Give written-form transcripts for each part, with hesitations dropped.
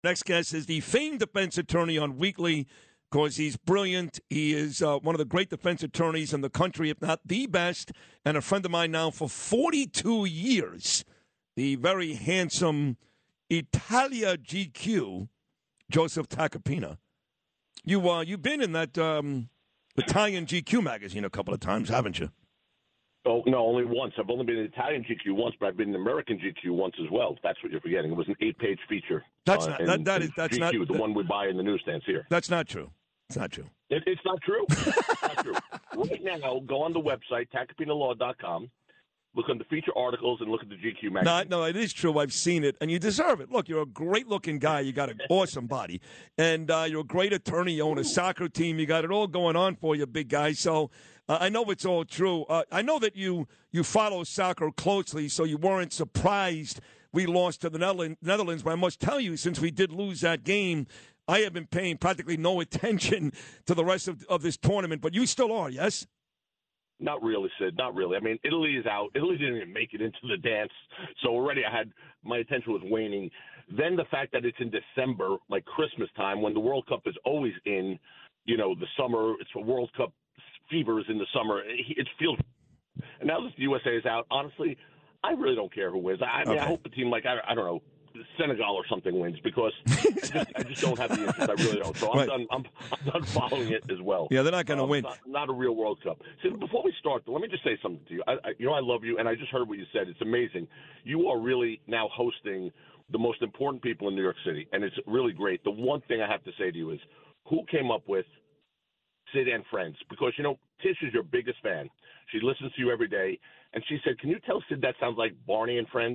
Next guest is the famed defense attorney on Weekly, because he's brilliant. He is one of the great defense attorneys in the country, if not the best, and a friend of mine now for 42 years. The very handsome Italia GQ, Joseph Tacopina. You've been in that Italian GQ magazine a couple of times, haven't you? Oh, no, only once. I've only been in Italian GQ once, but I've been in American GQ once as well. That's what you're forgetting. It was an 8-page feature. That's not GQ, the one we buy in the newsstands here. That's not true. It's not true. It's not true. It's not true. Right now, go on the website, tacopinalaw.com. Look on the feature articles and look at the GQ magazine. No, it is true. I've seen it, and you deserve it. Look, you're a great-looking guy. You got an awesome body, and you're a great attorney. You own a soccer team. You got it all going on for you, big guy. So I know it's all true. I know that you follow soccer closely, so you weren't surprised we lost to the Netherlands. But I must tell you, since we did lose that game, I have been paying practically no attention to the rest of this tournament. But you still are, yes? Not really, Sid. Not really. I mean, Italy is out. Italy didn't even make it into the dance. So already my attention was waning. Then the fact that it's in December, like Christmas time, when the World Cup is always in, the summer. It's a World Cup fever is in the summer. It feels. And now that the USA is out, honestly, I really don't care who wins. I hope a team like, I don't know, Senegal or something wins, because I just don't have the interest. I really don't. So I'm done. I'm done following it as well. Yeah, they're not going to win. Not a real World Cup. So before we start, let me just say something to you. I love you, and I just heard what you said. It's amazing. You are really now hosting the most important people in New York City, and it's really great. The one thing I have to say to you is, who came up with Sid and Friends? Because Tish is your biggest fan. She listens to you every day, and she said, "Can you tell Sid that sounds like Barney and Friends?"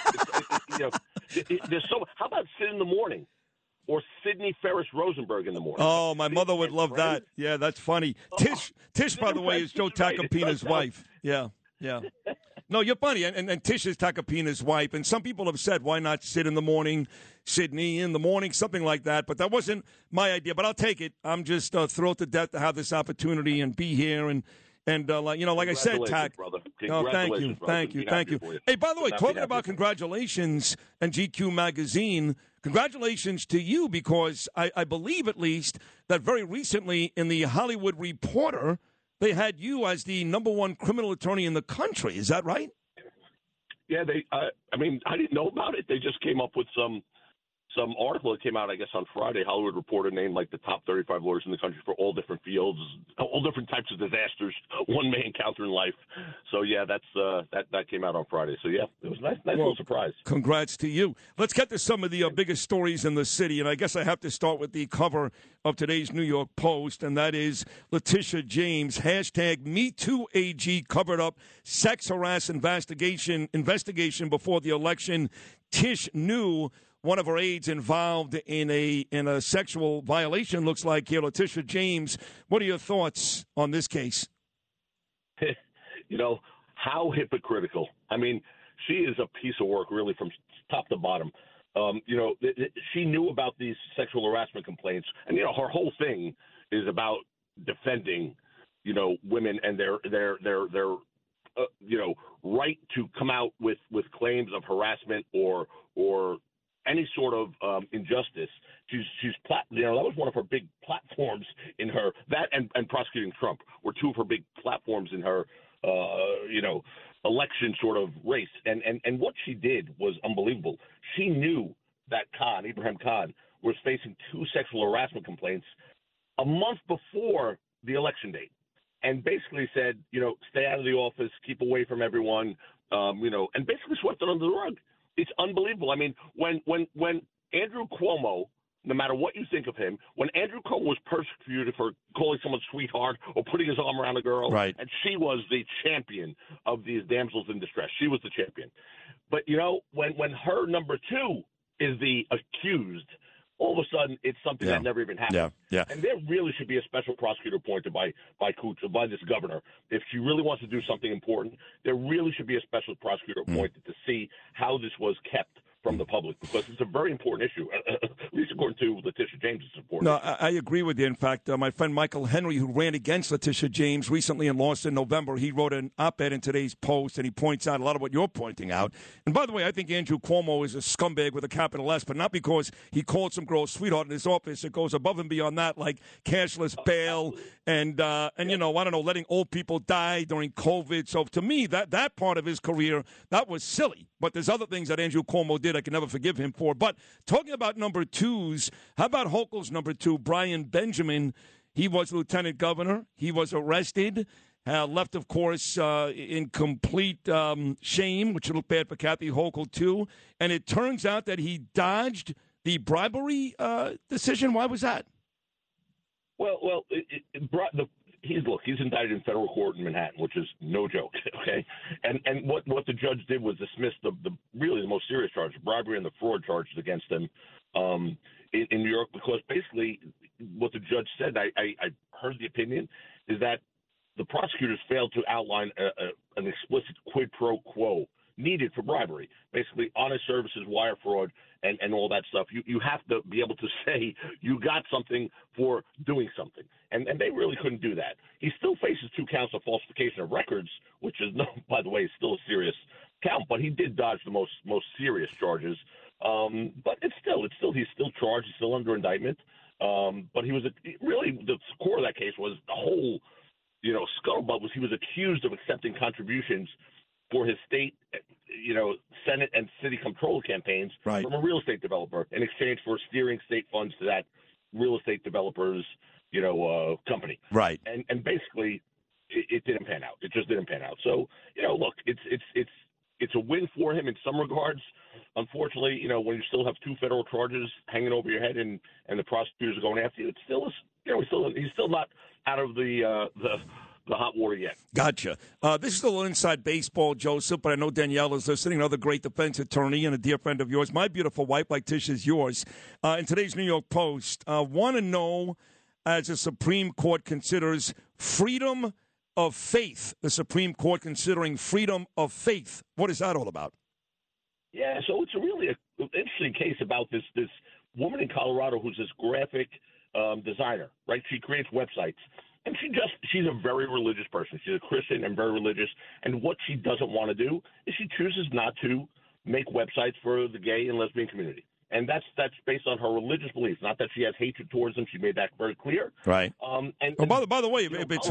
There's how about Sid in the morning, or Sidney Ferris Rosenberg in the morning? Oh, my mother would love that. Yeah, that's funny. Tish, by the way, is Joe Tacopina's wife. Yeah. No, you're funny, and Tish is Tacopina's wife. And some people have said, "Why not Sid in the morning, Sydney in the morning," something like that. But that wasn't my idea. But I'll take it. I'm just thrilled to death to have this opportunity and be here and. Like I said, Tac. No, thank you. Hey, by the way, talking about congratulations and GQ magazine, congratulations to you, because I believe at least that very recently in the Hollywood Reporter, they had you as the #1 criminal attorney in the country. Is that right? Yeah, I didn't know about it. They just came up with some article that came out, I guess, on Friday. Hollywood Reporter named like the top 35 lawyers in the country for all different fields, all different types of disasters one may encounter in life. So yeah, that came out on Friday. So yeah, it was a nice little surprise. Congrats to you. Let's get to some of the biggest stories in the city, and I guess I have to start with the cover of today's New York Post, and that is Letitia James, #MeTooAG covered up sex harassment investigation before the election. Tish knew one of her aides involved in a sexual violation, looks like here. Letitia James, what are your thoughts on this case? How hypocritical. I mean, she is a piece of work, really, from top to bottom. She knew about these sexual harassment complaints, and her whole thing is about defending, women and their right to come out with claims of harassment or any sort of injustice. That was one of her big platforms in her, that and prosecuting Trump were two of her big platforms in her election sort of race. And what she did was unbelievable. She knew that Ibrahim Khan, was facing 2 sexual harassment complaints a month before the election date, and basically said, stay out of the office, keep away from everyone, and basically swept it under the rug. It's unbelievable. I mean, when Andrew Cuomo, no matter what you think of him, when Andrew Cuomo was persecuted for calling someone sweetheart or putting his arm around a girl, right, and she was the champion of these damsels in distress. She was the champion. But, when her number 2 is the accused, all of a sudden it's something that never even happened. Yeah. And there really should be a special prosecutor appointed by this governor. If she really wants to do something important, there really should be a special prosecutor appointed to see how this was kept from the public, because it's a very important issue, at least according to Letitia James, it's important. charges. No, I agree with you. In fact, my friend Michael Henry, who ran against Letitia James recently and lost in November, he wrote an op-ed in today's Post, and he points out a lot of what you're pointing out. And by the way, I think Andrew Cuomo is a scumbag with a capital S, but not because he called some girl sweetheart in his office. It goes above and beyond that, like cashless bail and you know, I don't know, letting old people die during COVID. So to me, that part of his career, that was silly. But there's other things that Andrew Cuomo did I can never forgive him for. But talking about number twos, how about Hochul's number two, Brian Benjamin? He was lieutenant governor. He was arrested, left, of course, in complete shame, which looked bad for Kathy Hochul, too. And it turns out that he dodged the bribery decision. Why was that? Well, he's indicted in federal court in Manhattan, which is no joke. Okay, and what the judge did was dismiss the really the most serious charge, bribery and the fraud charges against him in New York, because basically what the judge said, I heard the opinion, is that the prosecutors failed to outline an explicit quid pro quo needed for bribery, basically honest services, wire fraud, and all that stuff. You have to be able to say you got something for doing something. And they really couldn't do that. He still faces 2 counts of falsification of records, which is, by the way, still a serious count, but he did dodge the most serious charges. But he's still charged. He's still under indictment. But he was really the core of that case was the whole, scuttlebutt was he was accused of accepting contributions for his state, Senate and city comptroller campaigns from a real estate developer in exchange for steering state funds to that real estate developer's, company. Right. And basically, it didn't pan out. It just didn't pan out. So, look, it's a win for him in some regards. Unfortunately, when you still have 2 federal charges hanging over your head and the prosecutors are going after you, it's still, he's still not out of the hot water yet. Gotcha. This is a little inside baseball, Joseph, but I know Danielle is listening, another great defense attorney and a dear friend of yours. My beautiful wife, like Tisha's yours. In today's New York Post, want to know, as the Supreme Court considers freedom of faith, the Supreme Court considering freedom of faith. What is that all about? Yeah, so it's a really interesting case about this woman in Colorado who's this graphic designer, right? She creates websites. And she's a very religious person. She's a Christian and very religious. And what she doesn't want to do is she chooses not to make websites for the gay and lesbian community. And that's based on her religious beliefs, not that she has hatred towards them. She made that very clear. Right. By the way,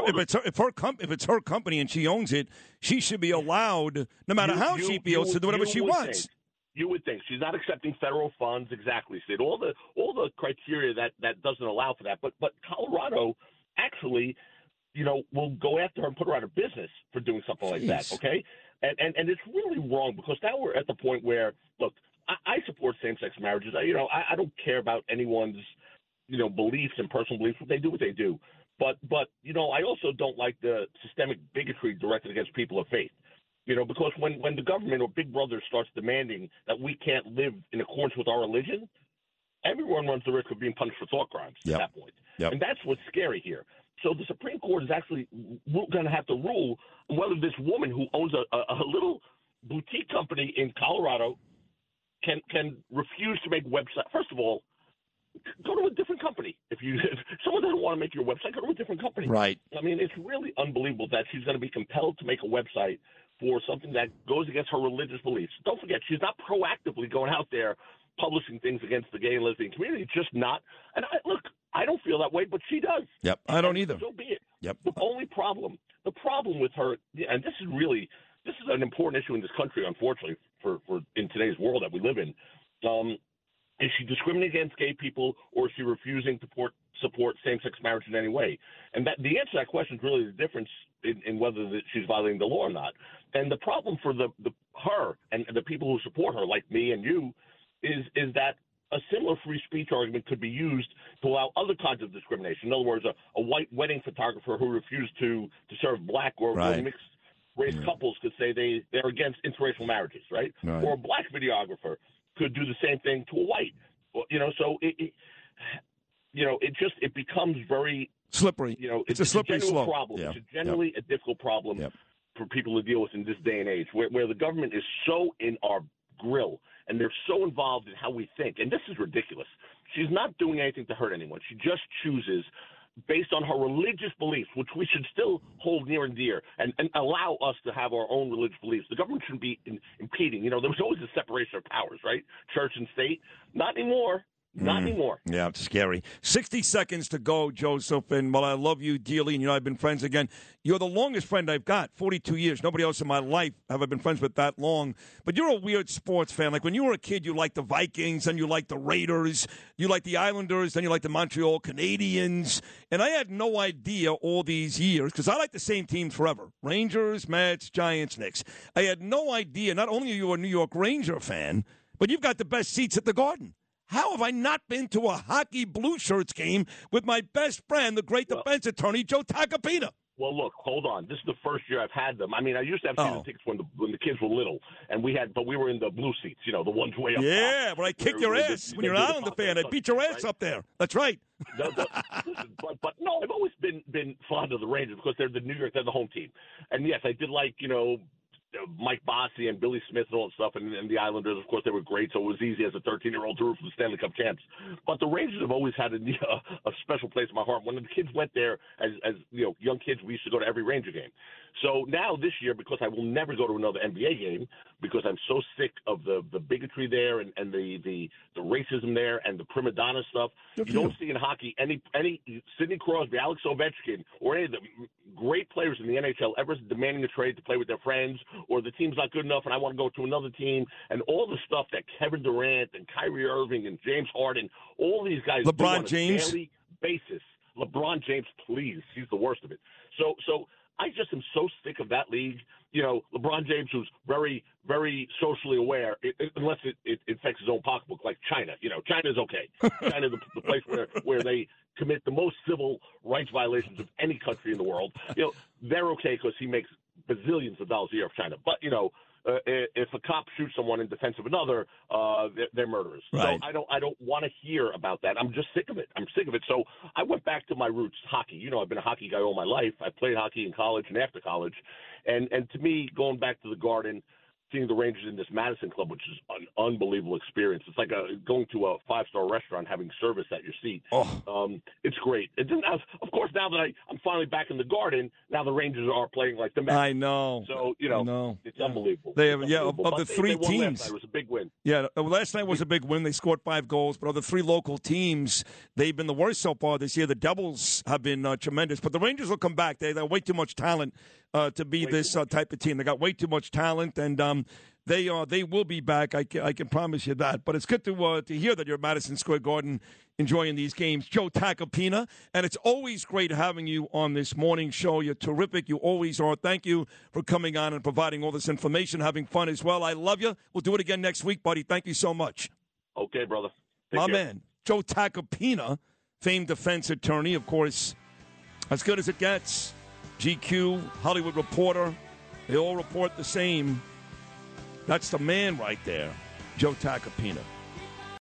if it's her company and she owns it, she should be allowed, no matter how she feels, to do whatever she wants. You would think she's not accepting federal funds. Exactly, Sid. All the criteria that doesn't allow for that. But Colorado actually, will go after her and put her out of business for doing something like that, okay? And it's really wrong because now we're at the point where, look, I support same-sex marriages. I don't care about anyone's, beliefs and personal beliefs. They do what they do. But I also don't like the systemic bigotry directed against people of faith. Because when the government or Big Brother starts demanding that we can't live in accordance with our religion, everyone runs the risk of being punished for thought crimes at that point. Yep. And that's what's scary here. So the Supreme Court is actually going to have to rule on whether this woman who owns a little boutique company in Colorado can refuse to make websites. First of all, go to a different company. If someone doesn't want to make your website, go to a different company. Right. I mean, it's really unbelievable that she's going to be compelled to make a website for something that goes against her religious beliefs. Don't forget, she's not proactively going out there publishing things against the gay and lesbian community. It's just not. And I don't feel that way, but she does. Yep, I don't either. So be it. Yep. The problem with her, and this is an important issue in this country, unfortunately, for in today's world that we live in. Is she discriminating against gay people, or is she refusing to support same-sex marriage in any way? And the answer to that question is really the difference in whether she's violating the law or not. And the problem for her and the people who support her, like me and you, is that a similar free speech argument could be used to allow other kinds of discrimination. In other words, a white wedding photographer who refused to serve black or mixed race couples could say they're against interracial marriages, right? Or a black videographer could do the same thing to a white. So it becomes very slippery. It's a slippery slope. Problem. Yeah. It's generally a difficult problem for people to deal with in this day and age, where the government is so in our grill and they're so involved in how we think. And this is ridiculous. She's she's not doing anything to hurt anyone. She just chooses based on her religious beliefs, which we should still hold near and dear, and allow us to have our own religious beliefs. The government shouldn't be impeding. You know, there was always a separation of powers, right? Church and state. Not anymore. Not anymore. Yeah, it's scary. 60 seconds to go, Joseph. And while I love you dearly, and you know I've been friends again, you're the longest friend I've got, 42 years. Nobody else in my life have I been friends with that long. But you're a weird sports fan. Like when you were a kid, you liked the Vikings, and you liked the Raiders, you liked the Islanders, then you liked the Montreal Canadiens. And I had no idea all these years, because I like the same teams forever. Rangers, Mets, Giants, Knicks. I had no idea, not only are you a New York Ranger fan, but you've got the best seats at the Garden. How have I not been to a hockey Blue Shirts game with my best friend, the great defense attorney, Joe Tacopina? Well, look, hold on. This is the first year I've had them. I mean, I used to have season tickets when the kids were little, and but we were in the blue seats, you know, the ones way up top. Yeah, but I kick your ass when you're an Islander fan. I beat your ass up there. That's right. But no, I've always been fond of the Rangers because they're the home team. And yes, I did like, you know, Mike Bossy and Billy Smith and all that stuff, and the Islanders, of course, they were great, so it was easy as a 13-year-old to root for the Stanley Cup champs. But the Rangers have always had a special place in my heart. When the kids went there, as you know, young kids, we used to go to every Ranger game. So now this year, because I will never go to another NBA game, because I'm so sick of the bigotry there and the racism there and the prima donna stuff, you don't see in hockey any Sidney Crosby, Alex Ovechkin, or any of the great players in the NHL ever demanding a trade to play with their friends, or the team's not good enough and I want to go to another team, and all the stuff that Kevin Durant and Kyrie Irving and James Harden, all these guys do on a daily basis. LeBron James, please, he's the worst of it. So I just am so sick of that league. You know, LeBron James, who's very, very socially aware, unless it affects his own pocketbook, like China. You know, China's okay. China's the place where they commit the most civil rights violations of any country in the world. You know, they're okay because he makes bazillions of dollars a year of China. But, you know, if a cop shoots someone in defense of another, they're murderers. Right. So I don't want to hear about that. I'm just sick of it. I'm sick of it. So I went back to my roots, hockey. You know, I've been a hockey guy all my life. I played hockey in college and after college. And to me, going back to the Garden, seeing the Rangers in this Madison Club, which is an unbelievable experience. It's like going to a five-star restaurant, having service at your seat. It's great. It doesn't have, of course, now that I'm finally back in the Garden, now the Rangers are playing like the Mets. I know. So, you know, it's unbelievable. They have, unbelievable. of the three teams. Last night. It was a big win. Yeah, last night was a big win. They scored 5 goals. But of the 3 local teams, they've been the worst so far this year. The Devils have been tremendous. But the Rangers will come back. They have way too much talent to be this type of team. They got way too much talent, and they will be back. I can promise you that. But it's good to hear that you're at Madison Square Garden enjoying these games. Joe Tacopina, and it's always great having you on this morning show. You're terrific. You always are. Thank you for coming on and providing all this information, having fun as well. I love you. We'll do it again next week, buddy. Thank you so much. Okay, brother. Take My care. man, Joe Tacopina, famed defense attorney, of course, as good as it gets. GQ, Hollywood Reporter, they all report the same. That's the man right there, Joe Tacopina.